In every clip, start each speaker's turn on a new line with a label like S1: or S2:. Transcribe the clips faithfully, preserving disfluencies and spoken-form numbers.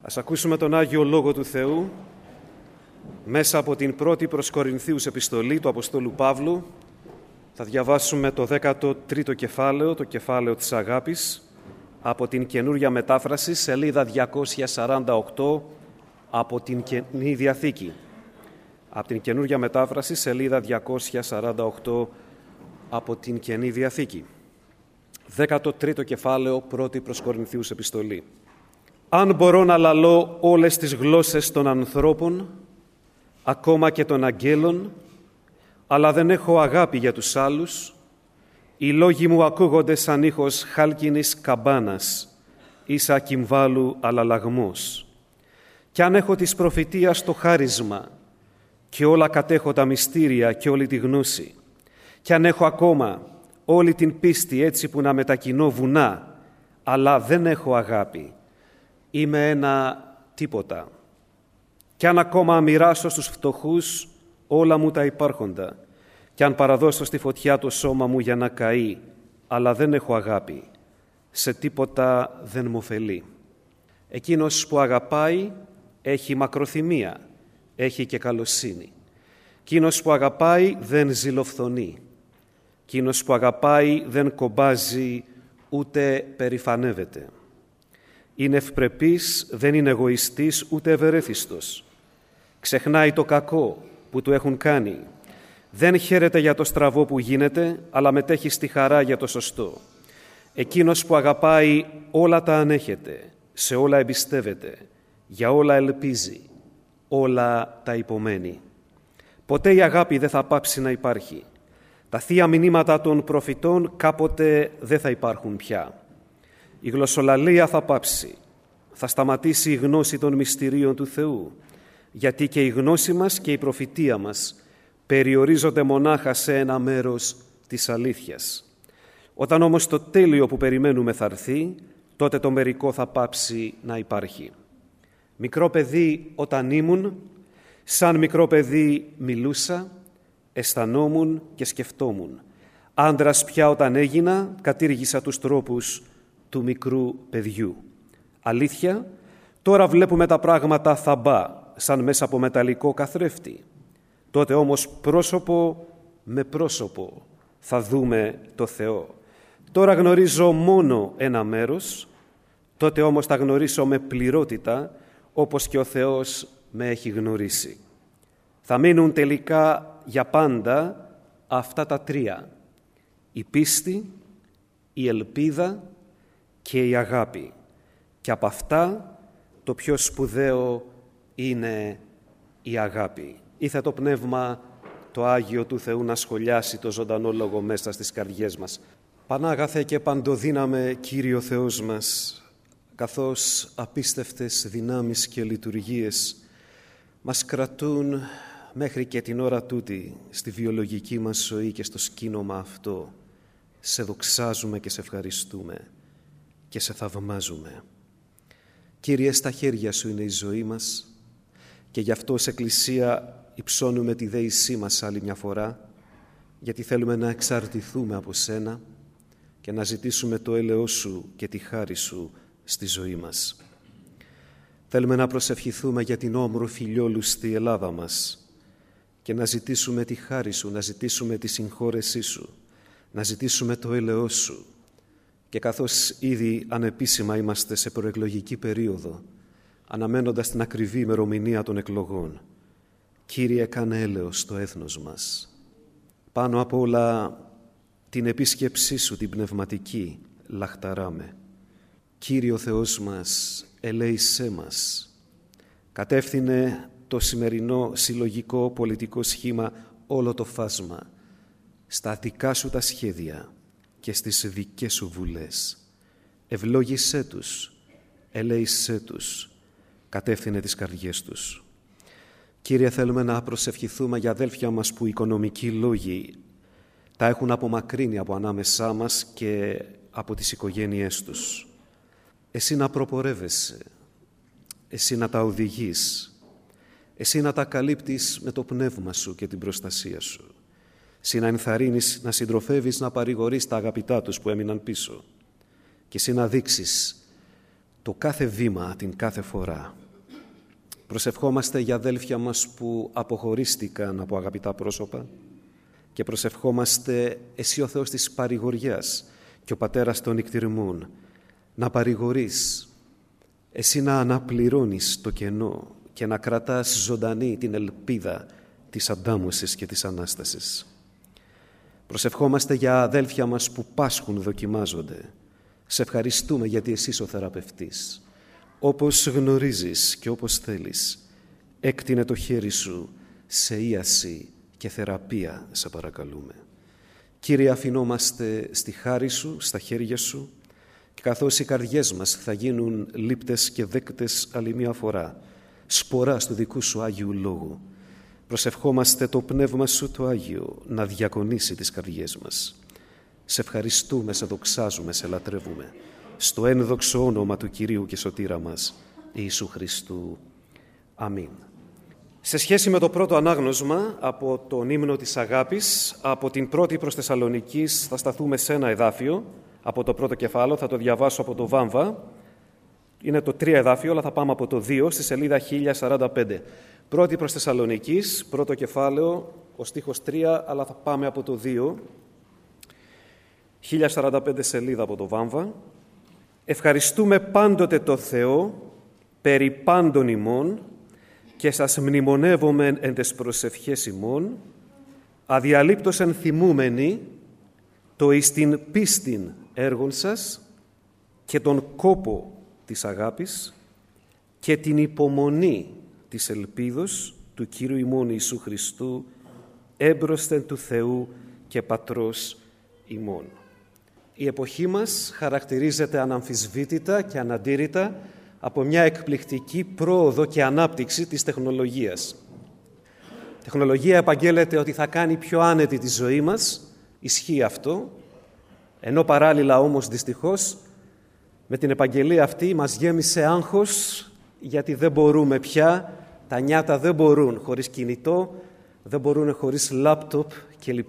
S1: Ας ακούσουμε τον Άγιο Λόγο του Θεού μέσα από την πρώτη προς Κορινθίους επιστολή του Αποστόλου Παύλου. Θα διαβάσουμε το δέκατο τρίτο κεφάλαιο, το κεφάλαιο της αγάπης, από την Καινούρια Μετάφραση, σελίδα διακόσια σαράντα οκτώ από την Καινή Διαθήκη. Από την Καινούρια Μετάφραση, σελίδα διακόσια σαράντα οκτώ από την Καινή Διαθήκη. Δέκατο τρίτο κεφάλαιο, πρώτη προς Κορινθίους επιστολή. Αν μπορώ να λαλώ όλες τις γλώσσες των ανθρώπων, ακόμα και των αγγέλων, αλλά δεν έχω αγάπη για τους άλλους, οι λόγοι μου ακούγονται σαν ήχος χάλκινης καμπάνας ή σαν κυμβάλου αλλαλαγμός. Κι αν έχω της προφητείας το χάρισμα και όλα κατέχω τα μυστήρια και όλη τη γνώση, κι αν έχω ακόμα όλη την πίστη έτσι που να μετακινώ βουνά, αλλά δεν έχω αγάπη, είμαι ένα τίποτα. Κι αν ακόμα μοιράσω στους φτωχούς όλα μου τα υπάρχοντα, κι αν παραδώσω στη φωτιά το σώμα μου για να καεί, αλλά δεν έχω αγάπη, σε τίποτα δεν μου ωφελεί. Εκείνος που αγαπάει έχει μακροθυμία, έχει και καλοσύνη. Εκείνος που αγαπάει δεν ζηλοφθονεί. Εκείνος που αγαπάει δεν κομπάζει ούτε περηφανεύεται. Είναι ευπρεπής, δεν είναι εγωιστής ούτε ευερέθιστος. Ξεχνάει το κακό που του έχουν κάνει. Δεν χαίρεται για το στραβό που γίνεται, αλλά μετέχει στη χαρά για το σωστό. Εκείνος που αγαπάει όλα τα ανέχεται, σε όλα εμπιστεύεται, για όλα ελπίζει, όλα τα υπομένει. Ποτέ η αγάπη δεν θα πάψει να υπάρχει. Τα θεία μηνύματα των προφητών κάποτε δεν θα υπάρχουν πια. Η γλωσσολαλία θα πάψει. Θα σταματήσει η γνώση των μυστηρίων του Θεού, γιατί και η γνώση μας και η προφητεία μας περιορίζονται μονάχα σε ένα μέρος της αλήθειας. Όταν όμως το τέλειο που περιμένουμε θα έρθει, τότε το μερικό θα πάψει να υπάρχει. Μικρό παιδί όταν ήμουν, σαν μικρό παιδί μιλούσα, αισθανόμουν και σκεφτόμουν. Άντρας πια όταν έγινα, κατήργησα τους τρόπους του μικρού παιδιού. Αλήθεια, τώρα βλέπουμε τα πράγματα θαμπά, σαν μέσα από μεταλλικό καθρέφτη. Τότε όμως πρόσωπο με πρόσωπο θα δούμε το Θεό. Τώρα γνωρίζω μόνο ένα μέρος, τότε όμως θα γνωρίσω με πληρότητα, όπως και ο Θεός με έχει γνωρίσει. Θα μείνουν τελικά για πάντα αυτά τα τρία: η πίστη, η ελπίδα και η αγάπη. Και από αυτά το πιο σπουδαίο είναι η αγάπη. Ήθε το Πνεύμα το Άγιο του Θεού να σχολιάσει το ζωντανό λόγο μέσα στις καρδιές μας. Πανάγαθε και παντοδύναμε Κύριο Θεός μας, καθώς απίστευτες δυνάμεις και λειτουργίες μας κρατούν μέχρι και την ώρα τούτη στη βιολογική μας ζωή και στο σκήνομα αυτό. Σε δοξάζουμε και σε ευχαριστούμε και σε θαυμάζουμε. Κύριε, στα χέρια Σου είναι η ζωή μας και γι' αυτό ως Εκκλησία υψώνουμε τη δέησή μας άλλη μια φορά, γιατί θέλουμε να εξαρτηθούμε από Σένα και να ζητήσουμε το έλεος Σου και τη χάρη Σου στη ζωή μας. Θέλουμε να προσευχηθούμε για την όμορφη λιόλουστη Ελλάδα μας και να ζητήσουμε τη χάρη Σου, να ζητήσουμε τη συγχώρεσή Σου, να ζητήσουμε το έλεος Σου. Και καθώς ήδη ανεπίσημα είμαστε σε προεκλογική περίοδο, αναμένοντας την ακριβή ημερομηνία των εκλογών, Κύριε, κάνε έλεος στο έθνος μας. Πάνω απ' όλα την επίσκεψή Σου, την πνευματική, λαχταράμε. Κύριο Θεός μας, ελέησέ μας. Κατεύθυνε το σημερινό συλλογικό πολιτικό σχήμα όλο το φάσμα στα δικά Σου τα σχέδια και στις δικές Σου βουλές. Ευλόγησέ τους, ελέησέ τους, κατεύθυνε τις καρδιές τους. Κύριε, θέλουμε να προσευχηθούμε για αδέλφια μας που οι οικονομικοί λόγοι τα έχουν απομακρύνει από ανάμεσά μας και από τις οικογένειές τους. Εσύ να προπορεύεσαι, Εσύ να τα οδηγείς, Εσύ να τα καλύπτεις με το πνεύμα Σου και την προστασία Σου. Εσύ να ενθαρρύνεις, να συντροφεύεις, να παρηγορείς τα αγαπητά τους που έμειναν πίσω. Και Εσύ να δείξεις το κάθε βήμα, την κάθε φορά. Προσευχόμαστε για αδέλφια μας που αποχωρίστηκαν από αγαπητά πρόσωπα και προσευχόμαστε εσύ ο Θεός της παρηγοριάς και ο Πατέρας των νηκτηριμών να παρηγορείς, εσύ να αναπληρώνεις το κενό και να κρατάς ζωντανή την ελπίδα της αντάμωσης και της Ανάστασης. Προσευχόμαστε για αδέλφια μας που πάσχουν, δοκιμάζονται. Σε ευχαριστούμε γιατί εσύ είσαι ο θεραπευτής. Όπως γνωρίζεις και όπως θέλεις, έκτεινε το χέρι σου σε ίαση και θεραπεία, σε παρακαλούμε. Κύριε, αφινόμαστε στη χάρη σου, στα χέρια σου, και καθώς οι καρδιές μας θα γίνουν λήπτες και δέκτες άλλη μία φορά, σποράς του δικού σου Άγιου Λόγου, προσευχόμαστε το Πνεύμα σου το Άγιο να διακονήσει τις καρδιές μας. Σε ευχαριστούμε, σε δοξάζουμε, σε λατρεύουμε, στο ένδοξο όνομα του Κυρίου και Σωτήρα μας, Ιησού Χριστού. Αμήν. Σε σχέση με το πρώτο ανάγνωσμα από τον ύμνο της αγάπης, από την πρώτη προς Θεσσαλονικής θα σταθούμε σε ένα εδάφιο, από το πρώτο κεφάλαιο, θα το διαβάσω από το Βάμβα. Είναι το τρία εδάφιο, αλλά θα πάμε από το δύο, στη σελίδα χίλια σαράντα πέντε. Πρώτη προς Θεσσαλονικής, πρώτο κεφάλαιο, ο στίχος τρία, αλλά θα πάμε από το δύο. χίλια σαράντα πέντε σελίδα από το Βάμβα. Ευχαριστούμε πάντοτε το Θεό περί πάντων ημών και σας μνημονεύομεν εν τες προσευχές ημών, αδιαλείπτως ενθυμούμενοι το εις την πίστην έργων σας και τον κόπο της αγάπης και την υπομονή της ελπίδος του Κύριου ημών Ιησού Χριστού έμπροσθεν του Θεού και Πατρός ημών. Η εποχή μας χαρακτηρίζεται αναμφισβήτητα και αναντήρητα από μια εκπληκτική πρόοδο και ανάπτυξη της τεχνολογίας. Η τεχνολογία επαγγέλλεται ότι θα κάνει πιο άνετη τη ζωή μας, ισχύει αυτό, ενώ παράλληλα όμως δυστυχώς με την επαγγελία αυτή μας γέμισε άγχος, γιατί δεν μπορούμε πια, τα νιάτα δεν μπορούν χωρίς κινητό, δεν μπορούν χωρίς λάπτοπ κλπ.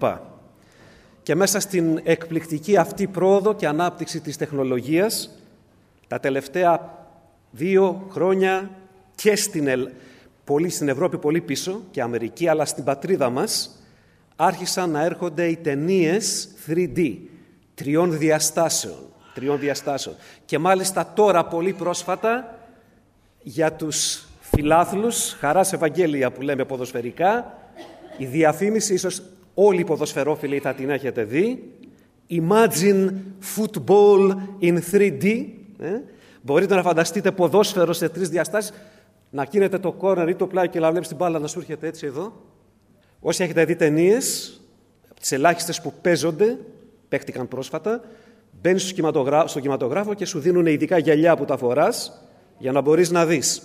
S1: Και μέσα στην εκπληκτική αυτή πρόοδο και ανάπτυξη της τεχνολογίας, τα τελευταία δύο χρόνια και στην, Ελ... πολύ στην Ευρώπη πολύ πίσω και Αμερική, αλλά στην πατρίδα μας, άρχισαν να έρχονται οι ταινίες θρι ντι, τριών διαστάσεων, τριών διαστάσεων. Και μάλιστα τώρα πολύ πρόσφατα για τους φιλάθλους, χαράς Ευαγγέλια που λέμε ποδοσφαιρικά, η διαφήμιση, ίσως όλοι οι ποδοσφαιρόφιλοι θα την έχετε δει, Imagine football in θρι ντι. Ε? Μπορείτε να φανταστείτε ποδόσφαιρο σε τρεις διαστάσεις, να κίνετε το κόρνερ ή το πλάι και να βλέπεις την μπάλα να σου έρχεται έτσι εδώ. Όσοι έχετε δει ταινίες, τις ελάχιστες που παίζονται, παίχτηκαν πρόσφατα, μπαίνεις στο, κινηματογρά... στο κινηματογράφο και σου δίνουν ειδικά γυαλιά που τα φοράς για να μπορείς να δεις.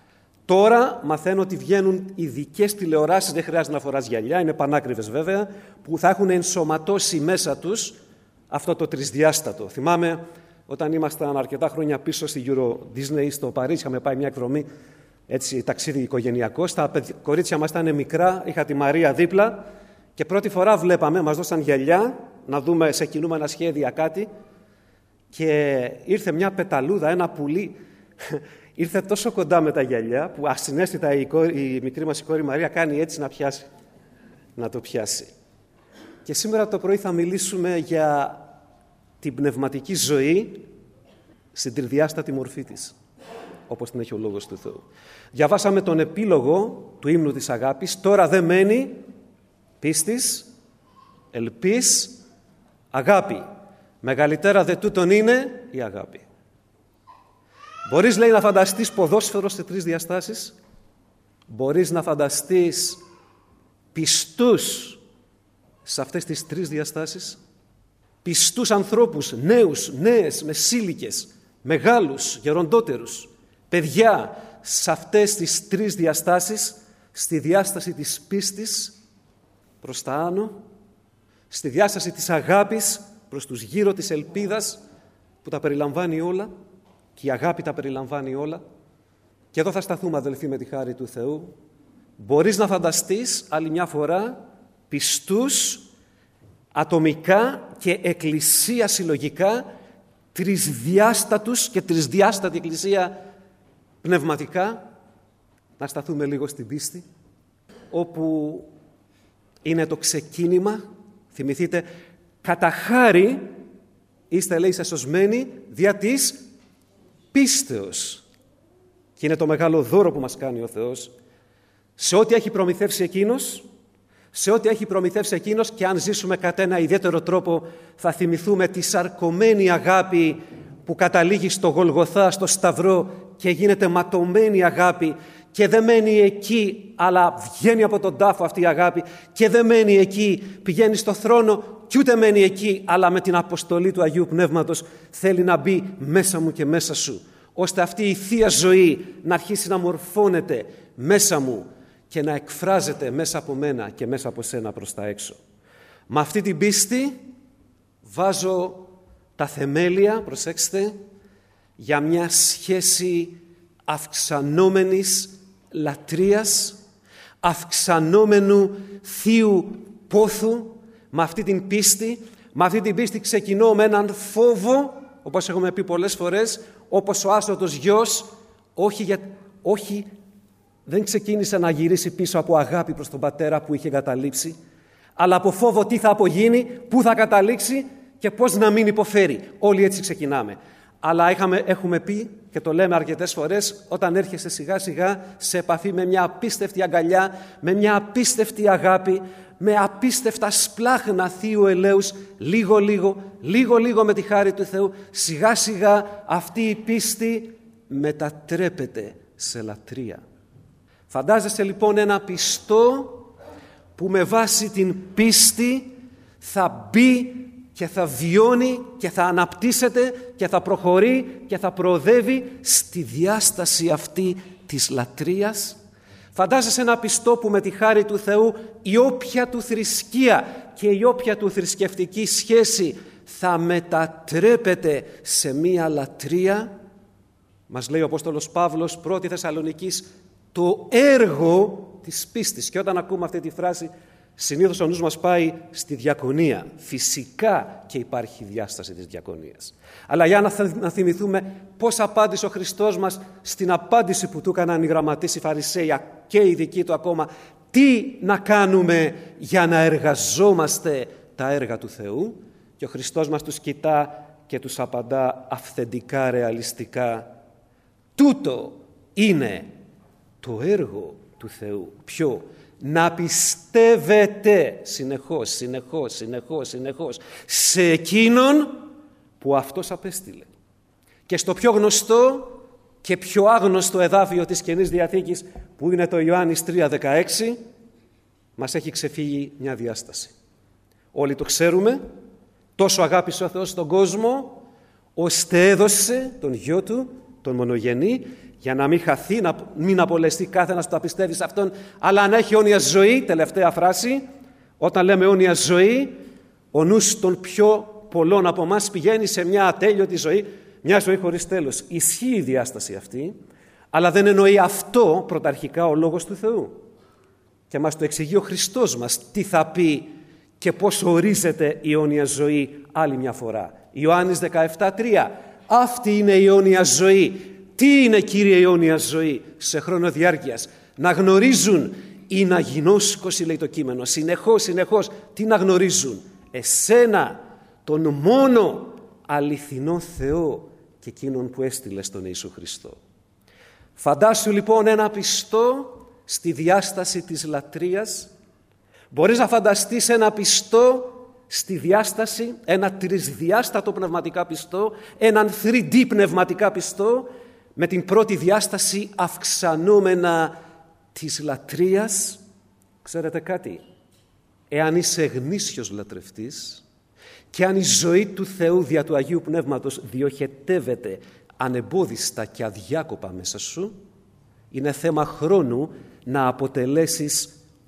S1: Τώρα μαθαίνω ότι βγαίνουν ειδικές τηλεοράσεις, δεν χρειάζεται να φοράς γυαλιά, είναι πανάκριβες βέβαια, που θα έχουν ενσωματώσει μέσα τους αυτό το τρισδιάστατο. Θυμάμαι όταν ήμασταν αρκετά χρόνια πίσω στη Euro Disney στο Παρίσι, είχαμε πάει μια εκδρομή, έτσι, ταξίδι οικογενειακό. Τα κορίτσια μας ήταν μικρά, είχα τη Μαρία δίπλα και πρώτη φορά βλέπαμε, μας δώσαν γυαλιά να δούμε σε κινούμενα σχέδια κάτι και ήρθε μια πεταλούδα, ένα πουλί. Ήρθε τόσο κοντά με τα γυαλιά που ασυναίσθητα η, κόρη, η μικρή μας η κόρη Μαρία κάνει έτσι να πιάσει, να το πιάσει. Και σήμερα το πρωί θα μιλήσουμε για την πνευματική ζωή στην τριδιάστατη μορφή της, όπως την έχει ο Λόγος του Θεού. Διαβάσαμε τον επίλογο του ύμνου της αγάπης. Τώρα δεν μένει πίστης, ελπίς, αγάπη. Μεγαλύτερα δε τούτον είναι η αγάπη. Μπορείς, λέει, να φανταστείς ποδόσφαιρο σε τρεις διαστάσεις. Μπορείς να φανταστείς πιστούς σε αυτές τις τρεις διαστάσεις. Πιστούς ανθρώπους, νέους, νέες, μεσήλικες, μεγάλους, γεροντότερους, παιδιά, σε αυτές τις τρεις διαστάσεις, στη διάσταση της πίστης προς τα άνω, στη διάσταση της αγάπης προς τους γύρω της ελπίδας που τα περιλαμβάνει όλα, και η αγάπη τα περιλαμβάνει όλα. Και εδώ θα σταθούμε, αδελφοί, με τη χάρη του Θεού. Μπορείς να φανταστείς άλλη μια φορά πιστούς ατομικά και εκκλησία συλλογικά τρισδιάστατους και τρισδιάστατη εκκλησία πνευματικά, να σταθούμε λίγο στην πίστη, όπου είναι το ξεκίνημα. Θυμηθείτε, κατά χάρη είστε, λέει, σωσμένοι δια της πίστεως. Και είναι το μεγάλο δώρο που μας κάνει ο Θεός. Σε ό,τι έχει προμηθεύσει Εκείνος, σε ό,τι έχει προμηθεύσει Εκείνος, και αν ζήσουμε κατά ένα ιδιαίτερο τρόπο θα θυμηθούμε τη σαρκωμένη αγάπη που καταλήγει στο Γολγοθά, στο Σταυρό, και γίνεται ματωμένη αγάπη και δεν μένει εκεί, αλλά βγαίνει από τον τάφο αυτή η αγάπη και δεν μένει εκεί, πηγαίνει στο θρόνο και ούτε μένει εκεί, αλλά με την αποστολή του Αγίου Πνεύματος θέλει να μπει μέσα μου και μέσα σου, ώστε αυτή η Θεία Ζωή να αρχίσει να μορφώνεται μέσα μου και να εκφράζεται μέσα από μένα και μέσα από σένα προς τα έξω. Με αυτή την πίστη βάζω τα θεμέλια, προσέξτε, για μια σχέση αυξανόμενης λατρείας, αυξανόμενου θείου πόθου. Με αυτή την πίστη, με αυτή την πίστη ξεκινώ με έναν φόβο, όπως έχουμε πει πολλές φορές, όπως ο άσωτος γιος, όχι, για, όχι δεν ξεκίνησε να γυρίσει πίσω από αγάπη προς τον πατέρα που είχε καταλήψει, αλλά από φόβο τι θα απογίνει, πού θα καταλήξει και πώς να μην υποφέρει. Όλοι έτσι ξεκινάμε. Αλλά είχαμε, έχουμε πει και το λέμε αρκετές φορές, όταν έρχεσαι σιγά σιγά σε επαφή με μια απίστευτη αγκαλιά, με μια απίστευτη αγάπη, με απίστευτα σπλάχνα θείου ελέους, λίγο λίγο, λίγο λίγο με τη χάρη του Θεού, σιγά σιγά αυτή η πίστη μετατρέπεται σε λατρεία. Φαντάζεσαι λοιπόν ένα πιστό που με βάση την πίστη θα μπει και θα βιώνει και θα αναπτύσσεται και θα προχωρεί και θα προοδεύει στη διάσταση αυτή της λατρείας. Φαντάζεσαι ένα πιστό που με τη χάρη του Θεού η όποια του θρησκεία και η όποια του θρησκευτική σχέση θα μετατρέπεται σε μία λατρεία. Μας λέει ο Απόστολος Παύλος, πρώτη Θεσσαλονικής, το έργο της πίστης. Και όταν ακούμε αυτή τη φράση, συνήθως ο νους μας πάει στη διακονία. Φυσικά και υπάρχει διάσταση της διακονίας. Αλλά για να θυμηθούμε πώς απάντησε ο Χριστός μας στην απάντηση που του έκαναν οι γραμματείς, οι Φαρισαίοι και οι δικοί του ακόμα, τι να κάνουμε για να εργαζόμαστε τα έργα του Θεού. Και ο Χριστός μας τους κοιτά και τους απαντά αυθεντικά, ρεαλιστικά. Τούτο είναι το έργο του Θεού. Ποιο? Να πιστεύετε συνεχώς, συνεχώς, συνεχώς, συνεχώς σε Εκείνον που Αυτός απέστειλε. Και στο πιο γνωστό και πιο άγνωστο εδάφιο της Καινής Διαθήκης, που είναι το Ιωάννης τρία δεκαέξι, μας έχει ξεφύγει μια διάσταση. Όλοι το ξέρουμε, τόσο αγάπησε ο Θεός τον κόσμο, ώστε έδωσε τον Γιο Του, τον μονογενή, για να μην χαθεί, να μην απολεστεί κάθε ένας που τα πιστεύει σε Αυτόν, αλλά να έχει αιώνια ζωή. Τελευταία φράση, όταν λέμε αιώνια ζωή, ο νους των πιο πολλών από εμάς πηγαίνει σε μια ατέλειωτη ζωή, μια ζωή χωρίς τέλος. Ισχύει η διάσταση αυτή, αλλά δεν εννοεί αυτό πρωταρχικά ο Λόγος του Θεού. Και μας το εξηγεί ο Χριστός μας τι θα πει και πώς ορίζεται η αιώνια ζωή άλλη μια φορά. Ιωάννης δεκαεπτά τρία. Αυτή είναι η αιώνια ζωή. Τι είναι, Κύριε, η αιώνια ζωή σε χρόνο διάρκειας? Να γνωρίζουν, ή να γινώσκωση, λέει το κείμενο, συνεχώς, συνεχώς. Τι να γνωρίζουν? Εσένα, τον μόνο αληθινό Θεό και εκείνον που έστειλε στον Ιησού Χριστό. Φαντάσου λοιπόν ένα πιστό στη διάσταση της λατρείας. Μπορείς να φανταστείς ένα πιστό στη διάσταση, ένα τρισδιάστατο πνευματικά πιστό, έναν θρι ντι πνευματικά πιστό, με την πρώτη διάσταση αυξανόμενα της λατρείας. Ξέρετε κάτι? Εάν είσαι γνήσιος λατρευτής και αν η ζωή του Θεού δια του Αγίου Πνεύματος διοχετεύεται ανεμπόδιστα και αδιάκοπα μέσα σου, είναι θέμα χρόνου να αποτελέσεις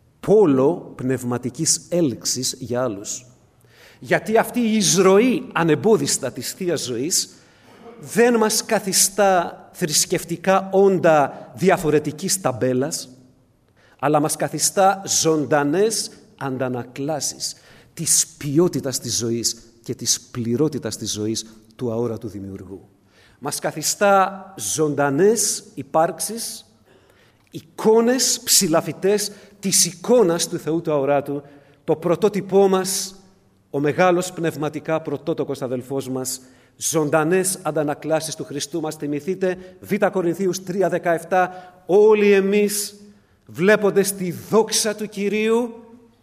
S1: πόλο πνευματικής έλξης για άλλους. Γιατί αυτή η εισρωή ανεμπόδιστα της Θείας Ζωής δεν μας καθιστά θρησκευτικά όντα διαφορετικής ταμπέλας, αλλά μας καθιστά ζωντανές αντανακλάσεις της ποιότητας της ζωής και της πληρότητας της ζωής του του αόρατου δημιουργού. Μας καθιστά ζωντανές υπάρξεις, εικόνες ψηλαφιτές της εικόνας του Θεού του αοράτου, το πρωτότυπό μας, ο μεγάλος πνευματικά πρωτότοκος αδελφός μας, ζωντανές αντανακλάσεις του Χριστού. Μας θυμηθείτε Β Κορινθίους τρία δεκαεπτά, όλοι εμείς βλέποντες τη δόξα του Κυρίου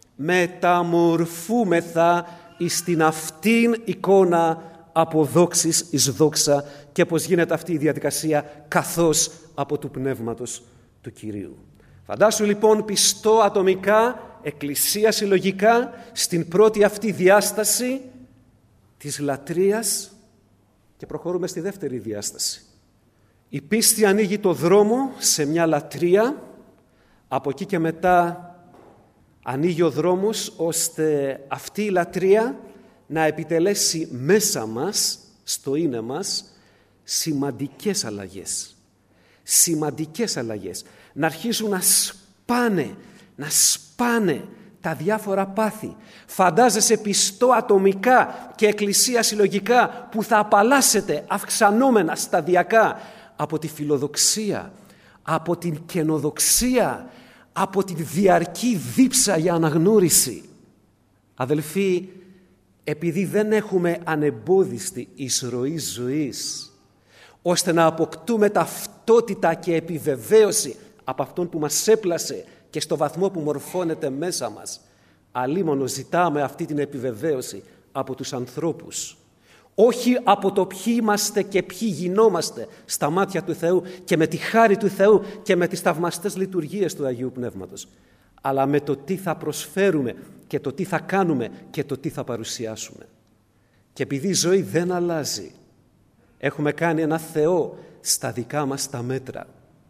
S1: μεταμορφούμεθα εις την αυτήν εικόνα από δόξης εις δόξα, και πως γίνεται αυτή η διαδικασία καθώς από του Πνεύματος του Κυρίου. Φαντάσου λοιπόν πιστό ατομικά, εκκλησία συλλογικά, στην πρώτη αυτή διάσταση της λατρείας, και προχωρούμε στη δεύτερη διάσταση. Η πίστη ανοίγει το δρόμο σε μια λατρεία, από εκεί και μετά ανοίγει ο δρόμος ώστε αυτή η λατρεία να επιτελέσει μέσα μας, στο είναι μας, σημαντικές αλλαγές. Σημαντικές αλλαγές. Να αρχίσουν να σπάνε, να σπάνε τα διάφορα πάθη. Φαντάζεσαι πιστό ατομικά και εκκλησία συλλογικά που θα απαλλάσσεται αυξανόμενα σταδιακά από τη φιλοδοξία, από την καινοδοξία, από τη διαρκή δίψα για αναγνώριση. Αδελφοί, επειδή δεν έχουμε ανεμπόδιστη εισρωή ζωής, ώστε να αποκτούμε ταυτότητα και επιβεβαίωση από αυτόν που μας έπλασε και στο βαθμό που μορφώνεται μέσα μας, αλίμονο ζητάμε αυτή την επιβεβαίωση από τους ανθρώπους. Όχι από το ποιοι είμαστε και ποιοι γινόμαστε στα μάτια του Θεού και με τη χάρη του Θεού και με τις θαυμαστές λειτουργίες του Αγίου Πνεύματος, αλλά με το τι θα προσφέρουμε και το τι θα κάνουμε και το τι θα παρουσιάσουμε. Και επειδή η ζωή δεν αλλάζει, έχουμε κάνει ένα Θεό στα δικά μας τα μέτρα.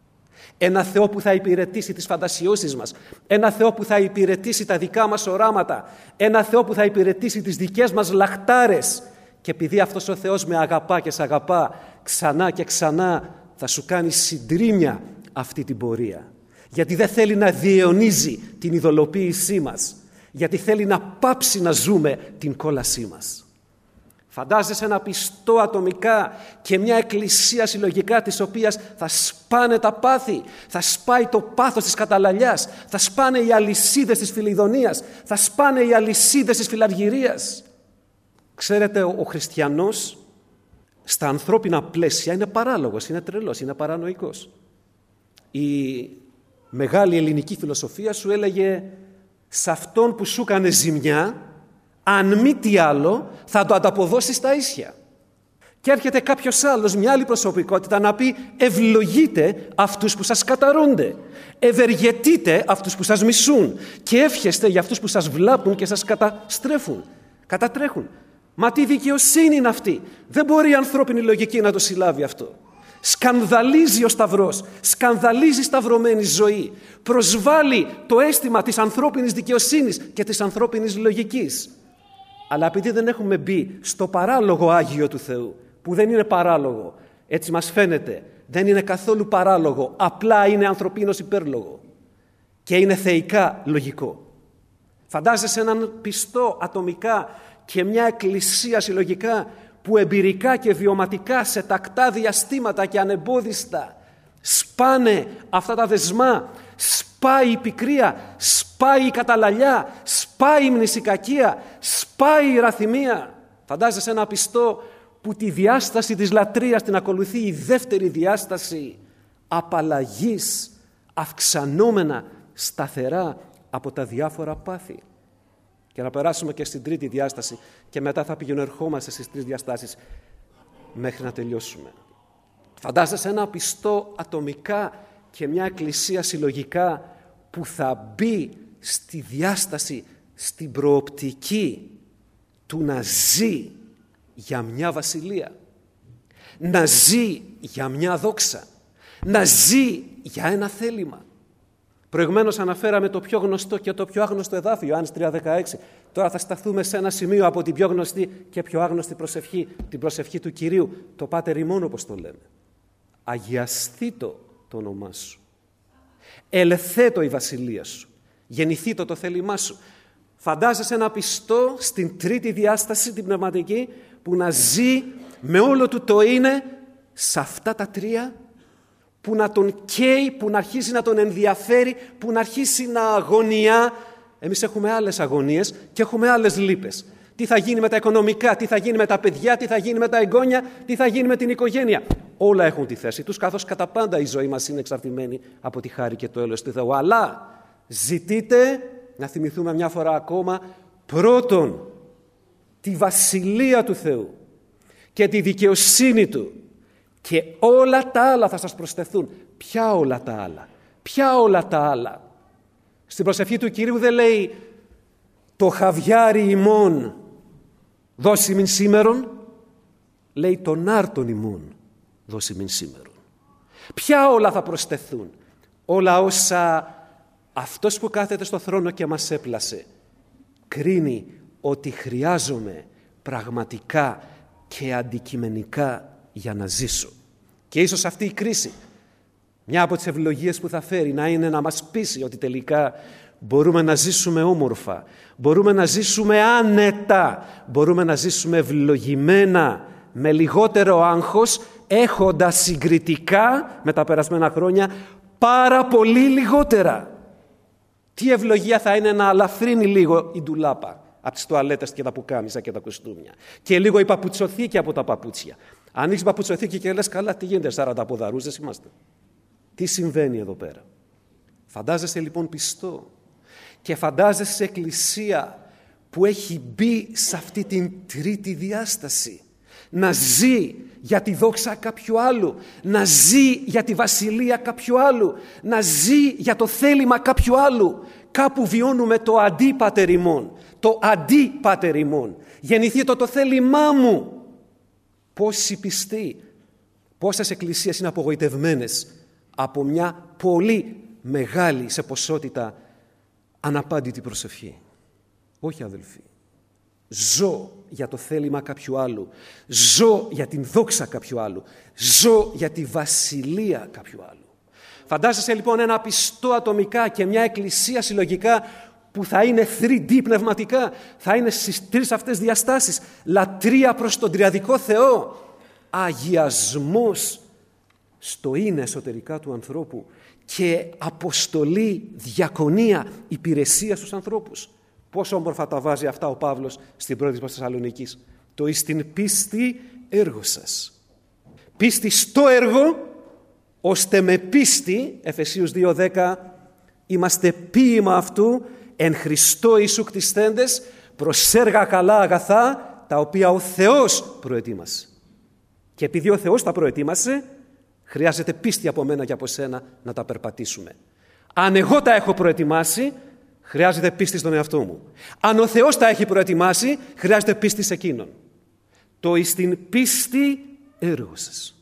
S1: Ένα Θεό που θα υπηρετήσει τις φαντασιώσεις μας. Ένα Θεό που θα υπηρετήσει τα δικά μας οράματα. Ένα Θεό που θα υπηρετήσει τις δικές μας λαχτάρες. Και επειδή αυτός ο Θεός με αγαπά και σε αγαπά, ξανά και ξανά θα σου κάνει συντρίμμια αυτή την πορεία. Γιατί δεν θέλει να διαιωνίζει την ειδωλοποίησή μας. Γιατί θέλει να πάψει να ζούμε την κόλασή μας. Φαντάζεσαι ένα πιστό ατομικά και μια εκκλησία συλλογικά της οποίας θα σπάνε τα πάθη, θα σπάει το πάθος της καταλαλιάς, θα σπάνε οι αλυσίδες της φιλιδονίας, θα σπάνε οι αλυσίδες της φιλαργυρίας. Ξέρετε, ο χριστιανός στα ανθρώπινα πλαίσια είναι παράλογος, είναι τρελός, είναι παρανοϊκός. Η μεγάλη ελληνική φιλοσοφία σου έλεγε σε αυτόν που σου έκανε ζημιά, αν μη τι άλλο, θα το ανταποδώσει στα ίσια. Και έρχεται κάποιος άλλος, μια άλλη προσωπικότητα, να πει ευλογείτε αυτούς που σας καταρρώνται, ευεργετείτε αυτούς που σας μισούν και εύχεστε για αυτούς που σας βλάπτουν και σας καταστρέφουν, κατατρέχουν. Μα τι δικαιοσύνη είναι αυτή? Δεν μπορεί η ανθρώπινη λογική να το συλλάβει αυτό. Σκανδαλίζει ο Σταυρός, σκανδαλίζει η σταυρωμένη ζωή, προσβάλλει το αίσθημα της ανθρώπινης δικαιοσύνης και της ανθρώπινης λογικής. Αλλά επειδή δεν έχουμε μπει στο παράλογο Άγιο του Θεού, που δεν είναι παράλογο, έτσι μας φαίνεται, δεν είναι καθόλου παράλογο, απλά είναι ανθρωπίνος υπέρλογο και είναι θεϊκά λογικό. Φαντάζεσαι έναν πιστό ατομικά και μια εκκλησία συλλογικά που εμπειρικά και βιωματικά σε τακτά διαστήματα και ανεμπόδιστα σπάνε αυτά τα δεσμά, σπάει η πικρία, σπάει η καταλαλιά, σπάει η μνησικακία, σπάει η ραθυμία. Φαντάζεσαι ένα πιστό που τη διάσταση της λατρείας την ακολουθεί η δεύτερη διάσταση απαλλαγής, αυξανόμενα σταθερά από τα διάφορα πάθη. Και να περάσουμε και στην τρίτη διάσταση και μετά θα πηγαινερχόμαστε στις τρεις διαστάσεις μέχρι να τελειώσουμε. Φαντάζεσαι ένα πιστό ατομικά και μια εκκλησία συλλογικά που θα μπει στη διάσταση, στην προοπτική του να ζει για μια βασιλεία, να ζει για μια δόξα, να ζει για ένα θέλημα. Προηγουμένως αναφέραμε το πιο γνωστό και το πιο άγνωστο εδάφιο, Ιωάννης τρία δεκαέξι. Τώρα θα σταθούμε σε ένα σημείο από την πιο γνωστή και πιο άγνωστη προσευχή, την προσευχή του Κυρίου, το Πάτερ ημών όπως το λέμε. Αγιαστήτω το όνομά σου. Ελθέτω η βασιλεία σου. Γεννηθήτω το θέλημά σου. Φαντάζεσαι ένα πιστό στην τρίτη διάσταση, την πνευματική, που να ζει με όλο του το είναι, σε αυτά τα τρία που να τον καίει, που να αρχίσει να τον ενδιαφέρει, που να αρχίσει να αγωνιά. Εμείς έχουμε άλλες αγωνίες και έχουμε άλλες λύπες. Τι θα γίνει με τα οικονομικά, τι θα γίνει με τα παιδιά, τι θα γίνει με τα εγγόνια, τι θα γίνει με την οικογένεια. Όλα έχουν τη θέση τους, καθώς κατά πάντα η ζωή μας είναι εξαρτημένη από τη χάρη και το έλεος του Θεού. Αλλά ζητείτε, να θυμηθούμε μια φορά ακόμα, πρώτον τη βασιλεία του Θεού και τη δικαιοσύνη Του, και όλα τα άλλα θα σας προσθεθούν. Ποια όλα τα άλλα? Ποια όλα τα άλλα? Στην προσευχή του Κυρίου δεν λέει «το χαβιάρι ημών δώσιμην σήμερον», λέει «τον άρτον ημών δώσιμην σήμερον». Ποια όλα θα προσθεθούν? Όλα όσα αυτός που κάθεται στο θρόνο και μας έπλασε κρίνει ότι χρειάζομαι πραγματικά και αντικειμενικά για να ζήσω. Και ίσως αυτή η κρίση, μια από τις ευλογίες που θα φέρει, να είναι να μας πείσει ότι τελικά μπορούμε να ζήσουμε όμορφα, μπορούμε να ζήσουμε άνετα, μπορούμε να ζήσουμε ευλογημένα, με λιγότερο άγχος, έχοντας συγκριτικά με τα περασμένα χρόνια πάρα πολύ λιγότερα. Τι ευλογία θα είναι να αλαφρύνει λίγο η ντουλάπα από τις τουαλέτες και τα πουκάμισα και τα κουστούμια, και λίγο η παπουτσοθήκη από τα παπούτσια. Ανοίξεις παπουτσοθήκη και λες, καλά, τι γίνεται, σαράντα ποδαρούζες είμαστε? Τι συμβαίνει εδώ πέρα? Φαντάζεσαι λοιπόν πιστό και φαντάζεσαι εκκλησία που έχει μπει σε αυτή την τρίτη διάσταση, να ζει για τη δόξα κάποιου άλλου, να ζει για τη βασιλεία κάποιου άλλου, να ζει για το θέλημα κάποιου άλλου. Κάπου βιώνουμε το αντί πάτερ ημών, το αντί πάτερ ημών. Γεννηθεί το το θέλημά μου. Πόσοι πιστοί, πόσες εκκλησίες είναι απογοητευμένες από μια πολύ μεγάλη σε ποσότητα αναπάντητη προσευχή? Όχι, αδελφοί. Ζω για το θέλημα κάποιου άλλου. Ζω για την δόξα κάποιου άλλου. Ζω για τη βασιλεία κάποιου άλλου. Φαντάζεσαι λοιπόν ένα πιστό ατομικά και μια εκκλησία συλλογικά που θα είναι θρι ντι πνευματικά, θα είναι στις τρεις αυτές διαστάσεις, λατρεία προς τον τριαδικό Θεό, αγιασμός στο είναι εσωτερικά του ανθρώπου και αποστολή, διακονία, υπηρεσία στους ανθρώπους. Πόσο όμορφα τα βάζει αυτά ο Παύλος στην πρώτη μας Θεσσαλονικής. Το εις την πίστη έργο σας. Πίστη στο έργο, ώστε με πίστη, Εφεσίους δύο δέκα, είμαστε ποίημα αυτού εν Χριστώ Ιησού κτισθέντες προς έργα καλά αγαθά, τα οποία ο Θεός προετοίμασε. Και επειδή ο Θεός τα προετοίμασε, χρειάζεται πίστη από μένα και από σένα να τα περπατήσουμε. Αν εγώ τα έχω προετοιμάσει, χρειάζεται πίστη στον εαυτό μου. Αν ο Θεός τα έχει προετοιμάσει, χρειάζεται πίστη σε εκείνον. Το εις την πίστη έργο σας.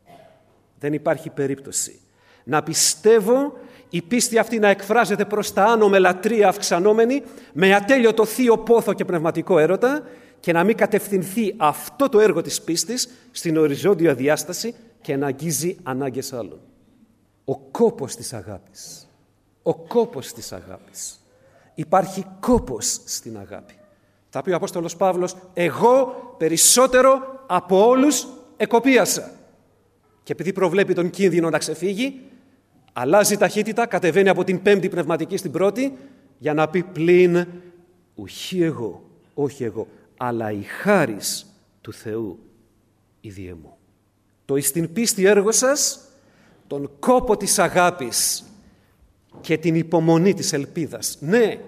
S1: Δεν υπάρχει περίπτωση να πιστεύω η πίστη αυτή να εκφράζεται προς τα άνω με λατρεία αυξανόμενη, με ατέλειωτο θείο πόθο και πνευματικό έρωτα, και να μην κατευθυνθεί αυτό το έργο της πίστης στην οριζόντια διάσταση και να αγγίζει ανάγκες άλλων. Ο κόπος της αγάπης. Ο κόπος της αγάπης. Υπάρχει κόπος στην αγάπη. Θα πει ο Απόστολος Παύλος, εγώ περισσότερο από όλους εκοπίασα. Και επειδή προβλέπει τον κίνδυνο να ξεφύγει, αλλάζει ταχύτητα, κατεβαίνει από την πέμπτη πνευματική στην πρώτη, για να πει πλην ουχή εγώ, όχι εγώ, αλλά η χάρις του Θεού η διεμού. Το εις την πίστη έργο σας, τον κόπο της αγάπης και την υπομονή της ελπίδας. Ναι,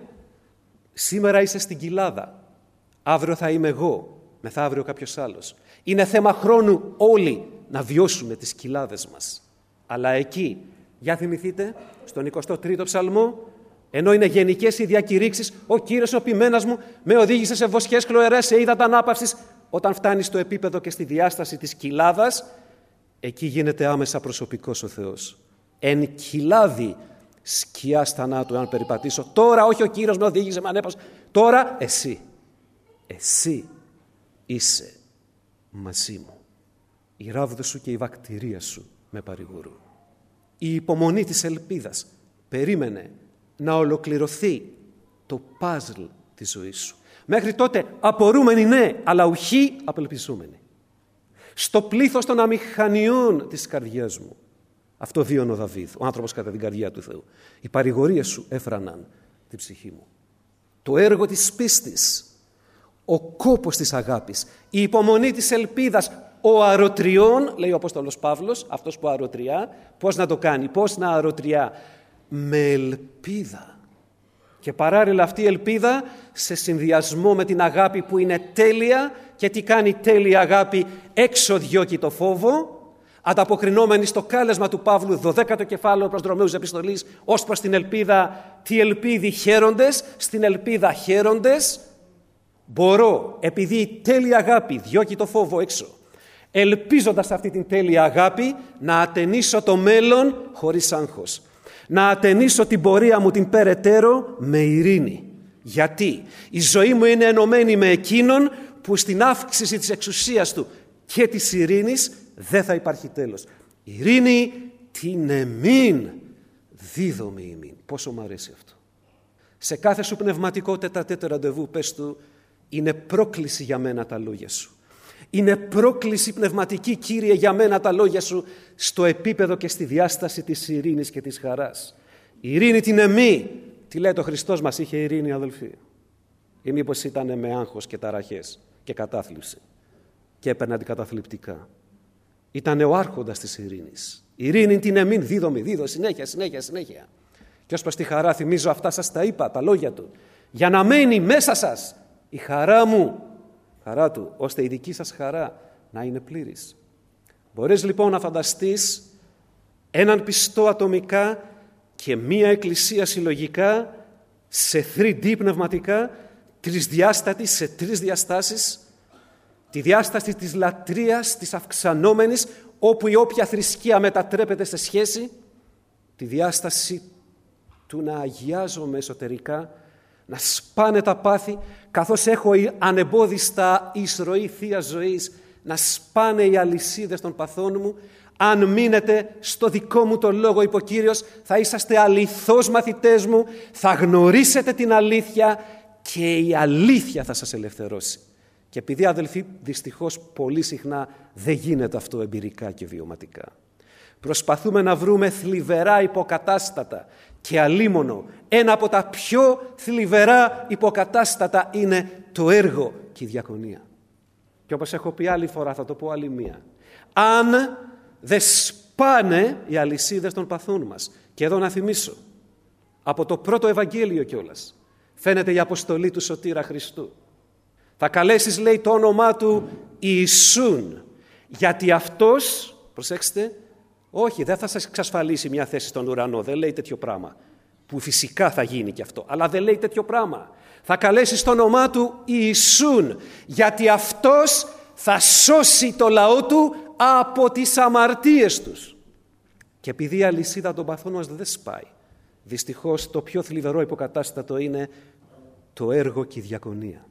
S1: σήμερα είσαι στην κοιλάδα, αύριο θα είμαι εγώ, μεθαύριο κάποιος άλλος. Είναι θέμα χρόνου όλοι να βιώσουμε τις κοιλάδες μας. Αλλά εκεί, για θυμηθείτε, στον εικοστό τρίτο ψαλμό, ενώ είναι γενικές οι διακηρύξεις, ο Κύριος ο ποιμένας μου με οδήγησε σε βοσχές χλωερές, σε ύδατα ανάπαυσης. Όταν φτάνει στο επίπεδο και στη διάσταση της κοιλάδας, εκεί γίνεται άμεσα προσωπικός ο Θεός. Εν κοιλάδι σκιάς θανάτου, αν περιπατήσω. Τώρα όχι ο Κύριος με οδήγησε, με ανέπαυσε. Τώρα εσύ. Εσύ είσαι μαζί μου. Η ράβδος σου και η βακτηρία σου με παρηγορούν. Η υπομονή της ελπίδας περίμενε να ολοκληρωθεί το παζλ της ζωής σου. Μέχρι τότε απορούμενοι ναι, αλλά ουχή απελπιζόμενοι. στο πλήθος των αμηχανιών της καρδιάς μου. Αυτό βίωνε ο Δαβίδ, ο άνθρωπος κατά την καρδιά του Θεού. Οι παρηγορίες σου έφραναν την ψυχή μου. Το έργο της πίστης, ο κόπος της αγάπης, η υπομονή της ελπίδας, ο αρωτριών, λέει ο Απόστολος Παύλος, αυτός που αρωτριά, πώς να το κάνει, πώς να αρωτριά, με ελπίδα. Και παράλληλα αυτή η ελπίδα σε συνδυασμό με την αγάπη που είναι τέλεια, και τι κάνει τέλεια αγάπη, έξω διώκει το φόβο, ανταποκρινόμενη στο κάλεσμα του Παύλου, δωδέκατο κεφάλαιο προς Ρωμαίους επιστολής, ως προς την ελπίδα, τι ελπίδι χαίροντες, στην ελπίδα χαίροντες, μπορώ, επειδή η τέλεια αγάπη διώκει το φόβο έξω, ελπίζοντας αυτή την τέλεια αγάπη, να ατενίσω το μέλλον χωρίς άγχος. Να ατενίσω την πορεία μου την περαιτέρω με ειρήνη. Γιατί η ζωή μου είναι ενωμένη με εκείνον που στην αύξηση της εξουσίας του και της ειρήνης δεν θα υπάρχει τέλος. Ειρήνη την εμήν δίδομη ημίν. Πόσο μου αρέσει αυτό. Σε κάθε σου πνευματικό τέτα-τέτα ραντεβού πες του, είναι πρόκληση για μένα τα λόγια σου. Είναι πρόκληση πνευματική, Κύριε, για μένα τα λόγια σου, στο επίπεδο και στη διάσταση της ειρήνης και της χαράς. Η ειρήνη την εμή. Τι λέει το Χριστός μας, είχε ειρήνη, αδελφοί? Ή μήπως ήταν με άγχος και ταραχές και κατάθλιψη και έπαιρνε αντικαταθλιπτικά? Ήταν ο άρχοντας της ειρήνης. Η ειρήνη την εμήν δίδομη, δίδω συνέχεια, συνέχεια, συνέχεια. Και ως προς τη χαρά, θυμίζω αυτά σας τα είπα, τα λόγια του. Για να μένει μέσα σας η χαρά μου, χαρά του, ώστε η δική σας χαρά να είναι πλήρης. Μπορείς λοιπόν να φανταστείς έναν πιστό ατομικά και μία εκκλησία συλλογικά σε θρι ντι πνευματικά, τρισδιάστατη, σε τρεις διαστάσεις, τη διάσταση της λατρείας, της αυξανόμενης, όπου η όποια θρησκεία μετατρέπεται σε σχέση, τη διάσταση του να αγιάζομαι εσωτερικά, να σπάνε τα πάθη, καθώς έχω ανεμπόδιστα εισρωή Θείας ζωής, να σπάνε οι αλυσίδες των παθών μου. Αν μείνετε στο δικό μου το λόγο, είπε ο Κύριος, θα είσαστε αληθώς μαθητές μου, θα γνωρίσετε την αλήθεια και η αλήθεια θα σας ελευθερώσει. Και επειδή, αδελφοί, δυστυχώς πολύ συχνά δεν γίνεται αυτό εμπειρικά και βιωματικά, προσπαθούμε να βρούμε θλιβερά υποκατάστατα και αλίμονο. Ένα από τα πιο θλιβερά υποκατάστατα είναι το έργο και η διακονία. Και όπως έχω πει άλλη φορά, θα το πω άλλη μία. Αν δεν σπάνε οι αλυσίδες των παθών μας, και εδώ να θυμίσω, από το πρώτο Ευαγγέλιο κιόλας, φαίνεται η αποστολή του Σωτήρα Χριστού. Θα καλέσεις, λέει, το όνομά του Ιησούν, γιατί αυτός, προσέξτε, όχι, δεν θα σας εξασφαλίσει μια θέση στον ουρανό, δεν λέει τέτοιο πράγμα, που φυσικά θα γίνει και αυτό, αλλά δεν λέει τέτοιο πράγμα. Θα καλέσεις το όνομά του Ιησούν, γιατί αυτός θα σώσει το λαό του από τις αμαρτίες τους. Και επειδή η αλυσίδα των παθών μας δεν σπάει, δυστυχώς το πιο θλιβερό υποκατάστατο είναι το έργο και η διακονία.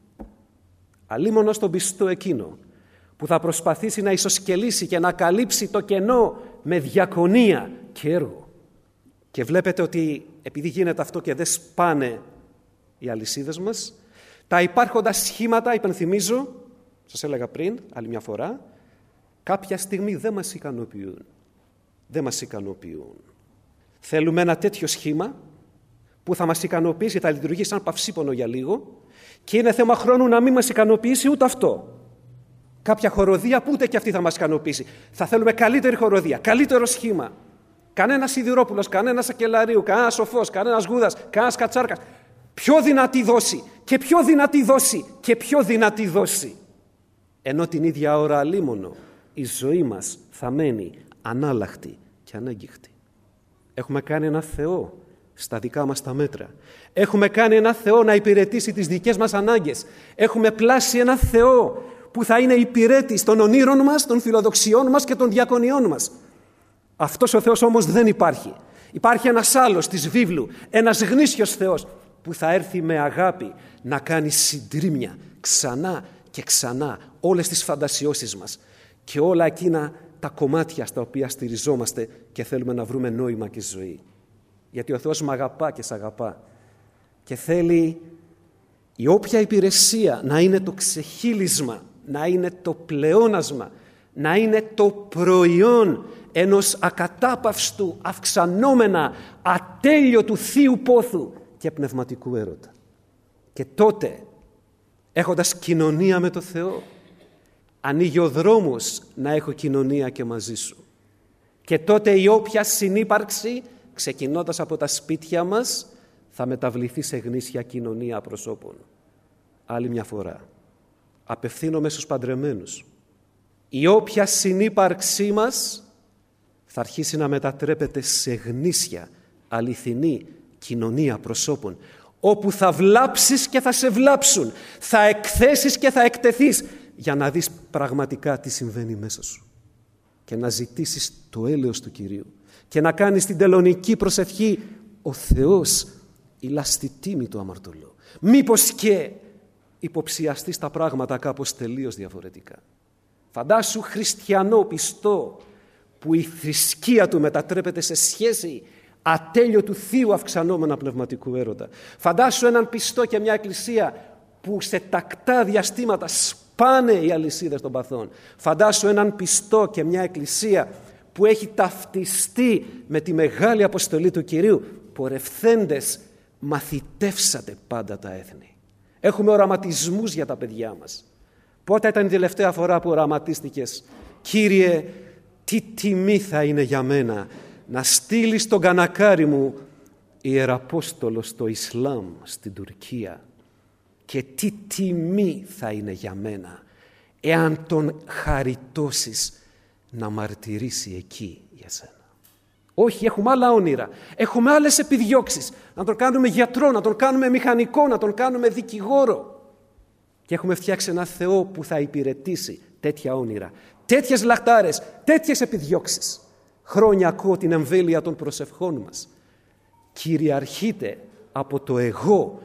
S1: Αλίμονο στον πιστό εκείνο που θα προσπαθήσει να ισοσκελίσει και να καλύψει το κενό με διακονία και έργο. Και βλέπετε ότι επειδή γίνεται αυτό και δεν σπάνε οι αλυσίδες μας, τα υπάρχοντα σχήματα, υπενθυμίζω, σας έλεγα πριν, άλλη μια φορά, κάποια στιγμή δεν μας ικανοποιούν. Δεν μας ικανοποιούν. Θέλουμε ένα τέτοιο σχήμα που θα μας ικανοποιήσει, θα λειτουργεί σαν παυσίπονο για λίγο, και είναι θέμα χρόνου να μην μας ικανοποιήσει ούτε αυτό. Κάποια χοροδία που ούτε και αυτή θα μας ικανοποιήσει. Θα θέλουμε καλύτερη χοροδία, καλύτερο σχήμα. Κανένας Σιδηρόπουλος, κανένας Ακελαρίου, κανένας Σοφός, κανένας Γούδας, κανένας Κατσάρκας. Πιο δυνατή δόση και πιο δυνατή δόση και πιο δυνατή δόση. Ενώ την ίδια ώρα αλίμονο η ζωή μας θα μένει ανάλλαχτη και ανέγγιχτη. Έχουμε κάνει ένα Θεό στα δικά μας τα μέτρα. Έχουμε κάνει ένα Θεό να υπηρετήσει τις δικές μας ανάγκες. Έχουμε πλάσει ένα Θεό που θα είναι υπηρέτης των ονείρων μας, των φιλοδοξιών μας και των διακονιών μας. Αυτός ο Θεός όμως δεν υπάρχει. Υπάρχει ένας άλλος της βίβλου, ένας γνήσιος Θεός που θα έρθει με αγάπη να κάνει συντρίμμια ξανά και ξανά όλες τις φαντασιώσεις μας και όλα εκείνα τα κομμάτια στα οποία στηριζόμαστε και θέλουμε να βρούμε νόημα και ζωή. Γιατί ο Θεός με αγαπά και σ' αγαπά και θέλει η όποια υπηρεσία να είναι το ξεχύλισμα, να είναι το πλεόνασμα, να είναι το προϊόν ενός ακατάπαυστου, αυξανόμενα, ατέλειωτου θείου πόθου και πνευματικού έρωτα. Και τότε, έχοντας κοινωνία με το Θεό, ανοίγει ο δρόμος να έχω κοινωνία και μαζί σου. Και τότε η όποια συνύπαρξη, ξεκινώντας από τα σπίτια μας, θα μεταβληθεί σε γνήσια κοινωνία προσώπων. Άλλη μια φορά, απευθύνομαι στους παντρεμένους. Η όποια συνύπαρξή μας θα αρχίσει να μετατρέπεται σε γνήσια, αληθινή κοινωνία προσώπων, όπου θα βλάψεις και θα σε βλάψουν, θα εκθέσεις και θα εκτεθείς, για να δεις πραγματικά τι συμβαίνει μέσα σου και να ζητήσεις το έλεος του Κυρίου και να κάνεις την τελωνική προσευχή, ο Θεός ηλάστη τίμη το αμαρτωλό. Μήπως και υποψιαστείς τα πράγματα κάπως τελείως διαφορετικά. Φαντάσου χριστιανό πιστό που η θρησκεία του μετατρέπεται σε σχέση ατέλειο του θείου αυξανόμενα πνευματικού έρωτα. Φαντάσου έναν πιστό και μια εκκλησία που σε τακτά διαστήματα σπάνε οι αλυσίδες των παθών. Φαντάσου έναν πιστό και μια εκκλησία που έχει ταυτιστεί με τη μεγάλη αποστολή του Κυρίου. Πορευθέντες μαθητεύσατε πάντα τα έθνη. Έχουμε οραματισμούς για τα παιδιά μας. Πότε ήταν η τελευταία φορά που οραματίστηκες, Κύριε, τι τιμή θα είναι για μένα να στείλεις τον κανακάρι μου ιεραπόστολο στο Ισλάμ, στην Τουρκία, και τι τιμή θα είναι για μένα εάν τον χαριτώσεις να μαρτυρήσει εκεί για σένα. Όχι, έχουμε άλλα όνειρα, έχουμε άλλες επιδιώξεις, να τον κάνουμε γιατρό, να τον κάνουμε μηχανικό, να τον κάνουμε δικηγόρο. Και έχουμε φτιάξει ένα Θεό που θα υπηρετήσει τέτοια όνειρα, τέτοιες λαχτάρες, τέτοιες επιδιώξεις. Χρόνια ακούω την εμβέλεια των προσευχών μας. Κυριαρχείται από το εγώ,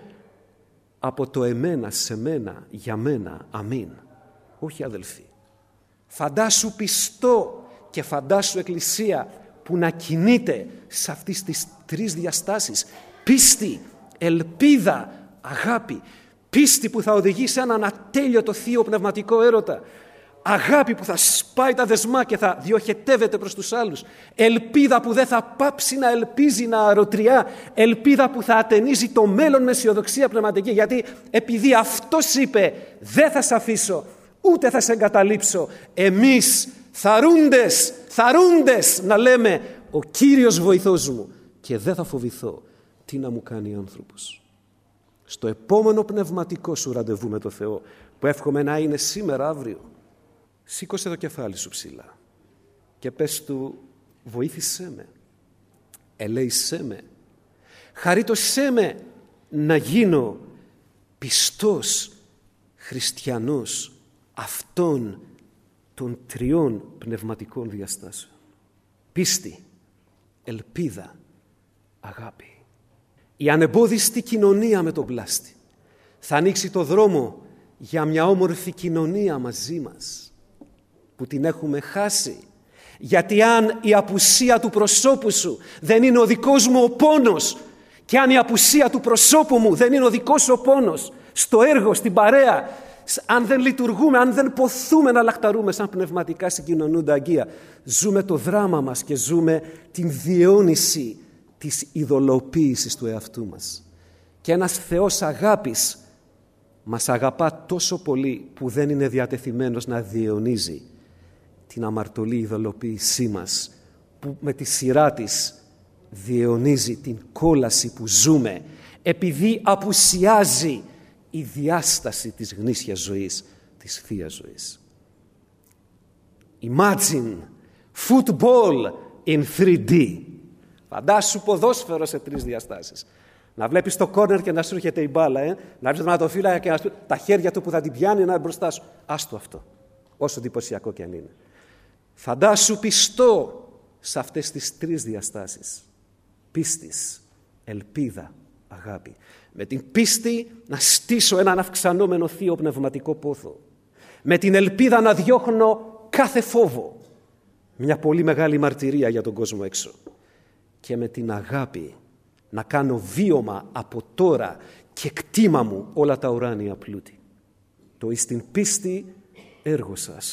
S1: από το εμένα, σε μένα, για μένα, αμήν. Όχι αδελφοί. Φαντάσου πιστό και φαντάσου εκκλησία που να κινείται σε αυτές τις τρεις διαστάσεις. Πίστη, ελπίδα, αγάπη. Πίστη που θα οδηγεί σε έναν ατέλειωτο θείο πνευματικό έρωτα. Αγάπη που θα σπάει τα δεσμά και θα διοχετεύεται προς τους άλλους. Ελπίδα που δεν θα πάψει να ελπίζει, να αρωτριά. Ελπίδα που θα ατενίζει το μέλλον με αισιοδοξία πνευματική. Γιατί επειδή αυτός είπε, δεν θα σε αφήσω, ούτε θα σε εγκαταλείψω. Εμείς θαρούντες, θαρούντες να λέμε, ο Κύριος βοηθός μου, και δεν θα φοβηθώ τι να μου κάνει άνθρωπος. Στο επόμενο πνευματικό σου ραντεβού με το Θεό, που εύχομαι να είναι σήμερα, αύριο, σήκωσε το κεφάλι σου ψηλά και πες του, βοήθησέ με, ελέησέ με, χαρίτωσέ με να γίνω πιστός χριστιανός αυτών των τριών πνευματικών διαστάσεων. Πίστη, ελπίδα, αγάπη. Η ανεμπόδιστη κοινωνία με τον πλάστη θα ανοίξει το δρόμο για μια όμορφη κοινωνία μαζί μας, που την έχουμε χάσει. Γιατί αν η απουσία του προσώπου σου δεν είναι ο δικός μου ο πόνος, και αν η απουσία του προσώπου μου δεν είναι ο δικός σου ο πόνος, στο έργο, στην παρέα, αν δεν λειτουργούμε, αν δεν ποθούμε να λαχταρούμε σαν πνευματικά συγκοινωνούντα αγγεία, ζούμε το δράμα μας και ζούμε την διαιώνιση της ειδωλοποίησης του εαυτού μας. Και ένας Θεός αγάπης μας αγαπά τόσο πολύ που δεν είναι διατεθειμένος να διαιωνίζει την αμαρτωλή ειδωλοποίησή μας, που με τη σειρά της διαιωνίζει την κόλαση που ζούμε, επειδή απουσιάζει η διάσταση της γνήσιας ζωής, της θείας ζωής. Imagine football in θρι ντι. Φαντάσου ποδόσφαιρο σε τρεις διαστάσεις. Να βλέπεις το κόρνερ και να σου έρχεται η μπάλα, ε? να βλέπεις τον ματοφύλακα και να σου... τα χέρια του που θα την πιάνει να είναι μπροστά σου. Άστο αυτό, όσο εντυπωσιακό και αν είναι. Φαντάσου πιστό σε αυτές τις τρεις διαστάσεις. Πίστης, ελπίδα, αγάπη. Με την πίστη να στήσω έναν αυξανόμενο θείο πνευματικό πόθο. Με την ελπίδα να διώχνω κάθε φόβο. Μια πολύ μεγάλη μαρτυρία για τον κόσμο έξω. Και με την αγάπη να κάνω βίωμα από τώρα και κτήμα μου όλα τα ουράνια πλούτη. Το εις την πίστη έργο σας,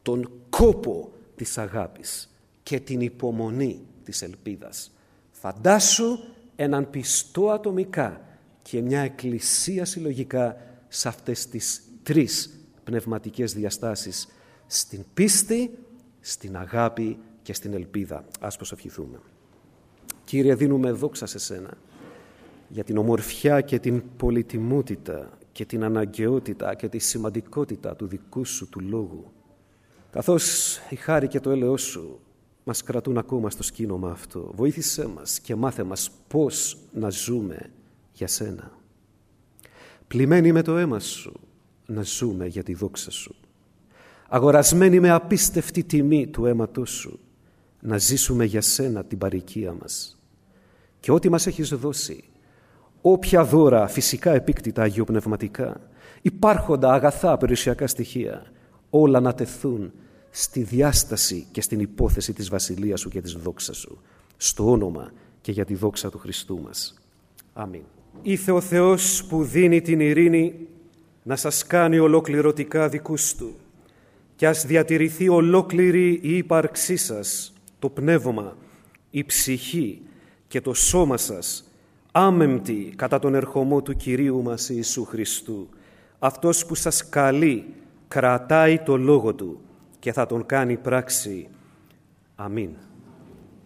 S1: τον κόπο της αγάπης και την υπομονή της ελπίδας. Φαντάσου έναν πιστό ατομικά και μια εκκλησία συλλογικά σε αυτές τις τρεις πνευματικές διαστάσεις, στην πίστη, στην αγάπη και στην ελπίδα. Ας προσευχηθούμε. Κύριε, δίνουμε δόξα σε Σένα για την ομορφιά και την πολυτιμότητα και την αναγκαιότητα και τη σημαντικότητα του δικού Σου του Λόγου, καθώς η χάρη και το έλεος Σου μας κρατούν ακόμα στο σκήνομα αυτό. Βοήθησέ μας και μάθε μας πώς να ζούμε για Σένα. Πλημμένοι με το αίμα Σου να ζούμε για τη δόξα Σου. Αγορασμένοι με απίστευτη τιμή του αίματός Σου να ζήσουμε για Σένα την παροικία μας. Και ό,τι μας έχεις δώσει, όποια δώρα φυσικά επίκτητα αγιοπνευματικά, υπάρχοντα αγαθά περιουσιακά στοιχεία, όλα να τεθούν στη διάσταση και στην υπόθεση της Βασιλείας Σου και της δόξας Σου, στο όνομα και για τη δόξα του Χριστού μας. Αμήν. Ήθε ο Θεός που δίνει την ειρήνη να σας κάνει ολοκληρωτικά δικούς Του και ας διατηρηθεί ολόκληρη η ύπαρξή σας, το πνεύμα, η ψυχή και το σώμα σας άμεμπτη κατά τον ερχομό του Κυρίου μας Ιησού Χριστού. Αυτός που σας καλεί, κρατάει το λόγο Του και θα τον κάνει πράξη. Αμήν.